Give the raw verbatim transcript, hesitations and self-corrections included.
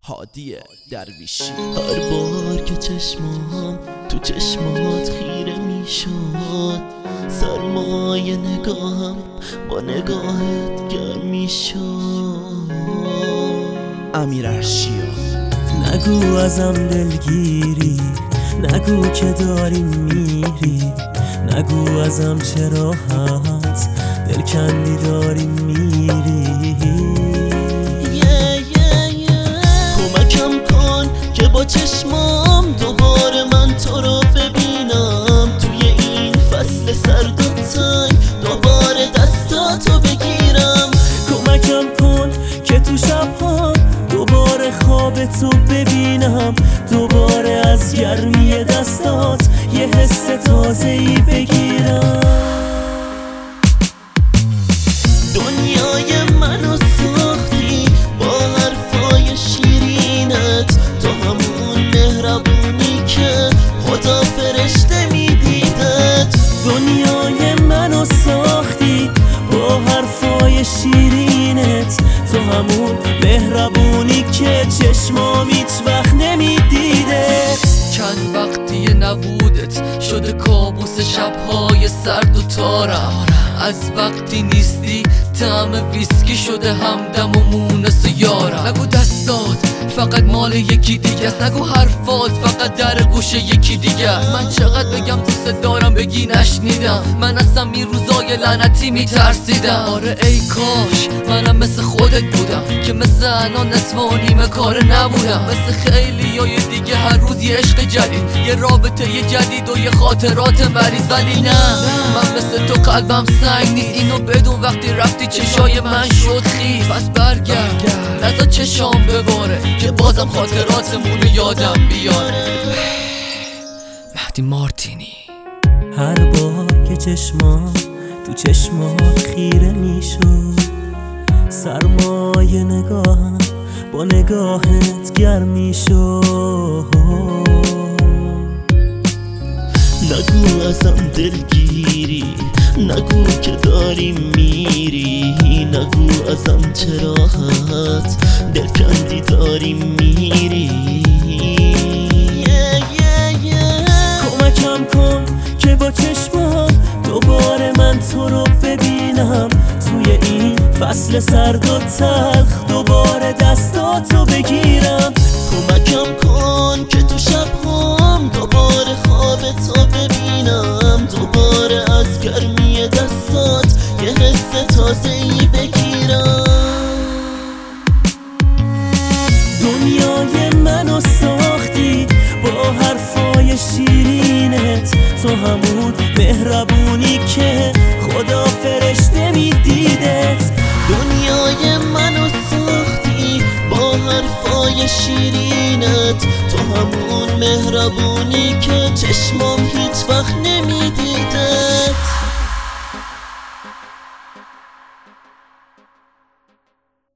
هادی درویشی. هر بار که چشمام تو چشمات خیره میشد، سرمایه نگاهم با نگاهت گرم میشد. امیر ارشیا. نگو ازم دلگیری، نگو که داری میری، نگو ازم چه راحت دلکندی داری میری. کمکم کن که با چشمام دوباره من تو رو ببینم، توی این فصل سرد و تنگ دوباره دستاتو بگیرم. کمکم کن که تو شبها دوباره خواب تو ببینم، دوباره از گرمی دستات یه حس تازه‌ای بگیرم. دنیای منو ساختی با حرفای شیرینت، تو همون مهربونی که خدا فرشته میدیدت. دنیای منو ساختی با حرفای شیرینت، تو همون مهربونی که چشمام هیچ وقت نمیدیدت. چند وقتی نبودت شده کابوس شبهای سرد و تارم، از وقتی نیستی طعم ویسکی شده همدم و مونس یارم. نگو دستات فقط مال یکی دیگه است، نگو حرفات فقط در گوش یکی دیگه است. من چقدر بگم دوست دارم بگی نشنیدم، من اصلا این روزای لعنتی میترسیدم. آره ای کاش منم مثل خودت بودم که مثل الان نصف و نیمه کار نبودم، مثل خیلی های دیگه هر روز یه عشق جدید، یه رابطه یه جدید و یه خاطرات مریض. ولی نه من مثل تو قلبم سنگ نیست، اینو بدون وقتی رفتی چشای من شد خیس. پس برگرد نزا چشام بباره که بازم خاطراتمونو یادم بیاره. مهدی مارتینی. هر بار که چشمام تو چشمات خیره میشد، سرمایه نگاهم با نگاهت گرم میشد. نگو ازم دلگیری، نگو که داری میری، نگو ازم چه راحت دلکندی داری میری. yeah, yeah, yeah. کمکم کن که با چشمام دوباره من تو رو ببینم، توی این فصل سرد و تلخ دوباره دستاتو بگیرم. کمکم کن که تو شبهام دوباره خواب تو ببینم، دوباره از گرمی دستات یه حس تازه‌ای بگیرم. دنیای منو ساختی با حرفای شیرینت، تو همون مهربونی که خدا فرشته میدیدت. دنیای منو ساختی با حرفای شیرینت، تو همون مهربونی که چشمام هیچ وقت نمیدیدت.